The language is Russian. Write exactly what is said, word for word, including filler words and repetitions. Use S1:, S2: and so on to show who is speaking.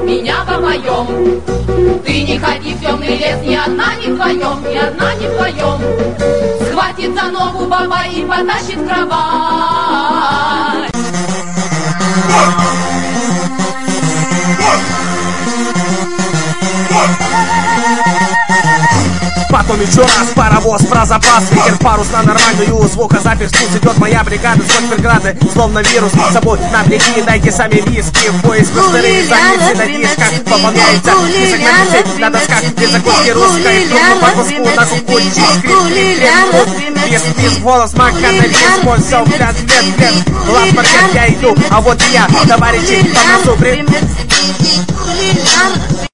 S1: меня попоем. Ты не ходи в темный лес, ни одна не вдвоем, ни одна не вдвоем. Схватит за ногу баба и потащит в кровать.
S2: Потом еще раз паровоз про запас. Ветер парус на нормальную звукозапись. Тут идет моя бригада, сквозь преграды, словно вирус. С собой на плечи дайте сами виски. В поиск кустырей, задницы на дисках. Пополняется список на печать, на досках. Без закуски русской, в трубку по куску, на кукучи. Скрип, без, без голос, макана, без моль, все, взгляд, взгляд, взгляд. Лав, маркет, я иду, а вот и я, товарищи, по носу при...